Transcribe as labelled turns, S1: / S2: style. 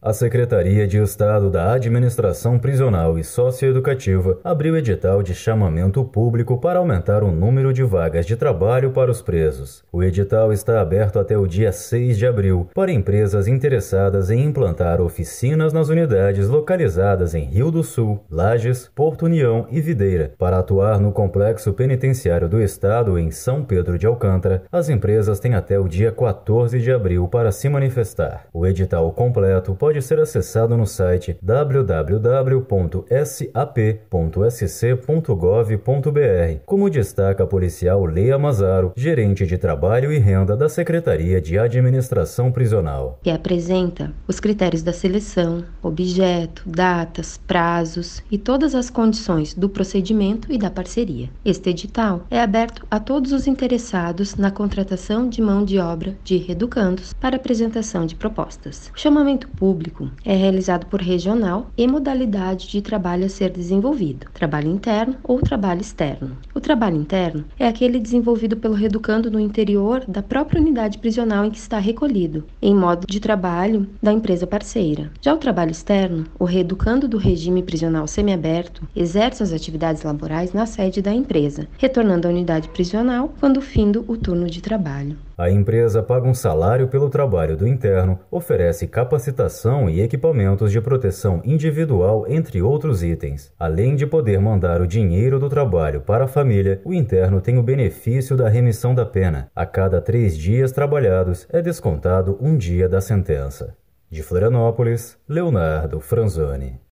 S1: A Secretaria de Estado da Administração Prisional e Socioeducativa abriu edital de chamamento público para aumentar o número de vagas de trabalho para os presos. O edital está aberto até o dia 6 de abril para empresas interessadas em implantar oficinas nas unidades localizadas em Rio do Sul, Lages, Porto União e Videira. Para atuar no Complexo Penitenciário do Estado em São Pedro de Alcântara, as empresas têm até o dia 14 de abril para se manifestar. O edital completo pode ser acessado no site www.sap.sc.gov.br, como destaca a policial Leia Mazaro, gerente de Trabalho e Renda da Secretaria de Administração Prisional.
S2: Que apresenta os critérios da seleção, objeto, datas, prazos e todas as condições do procedimento e da parceria. Este edital é aberto a todos os interessados na contratação de mão de obra de reeducandos para apresentação de propostas. O chamamento público é realizado por regional e modalidade de trabalho a ser desenvolvido, trabalho interno ou trabalho externo. O trabalho interno é aquele desenvolvido pelo reeducando no interior da própria unidade prisional em que está recolhido, em modo de trabalho da empresa parceira. Já o trabalho externo, o reeducando do regime prisional semiaberto exerce as atividades laborais na sede da empresa, retornando à unidade prisional quando findo o turno de trabalho.
S1: A empresa paga um salário pelo trabalho do interno, oferece capacitação e equipamentos de proteção individual, entre outros itens. Além de poder mandar o dinheiro do trabalho para a família, o interno tem o benefício da remissão da pena. A cada 3 dias trabalhados é descontado um dia da sentença. De Florianópolis, Leonardo Franzoni.